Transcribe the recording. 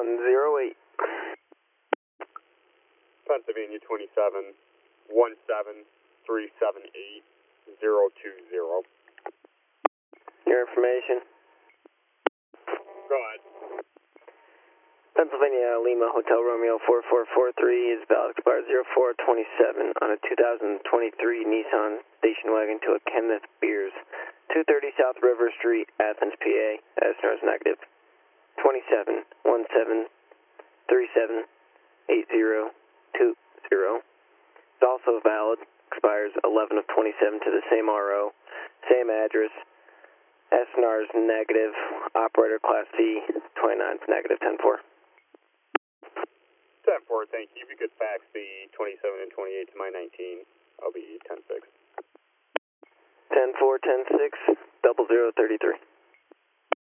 108. Pennsylvania 27, 17378-020. Your information. Go ahead. Pennsylvania Lima Hotel Romeo 4443 is valid, expires 0427 on a 2023 Nissan station wagon to a Kenneth Beers, 230 South River Street, Athens, PA. SNR is negative. 2717378020. It's also valid, expires 11 of 27 to the same RO, same address. SNR is negative. Operator Class C 29 is negative 10-4. 10-4, thank you. If you could fax the 27 and 28 to my 19, I'll be 10-6. 10-4, 10-6, 0033.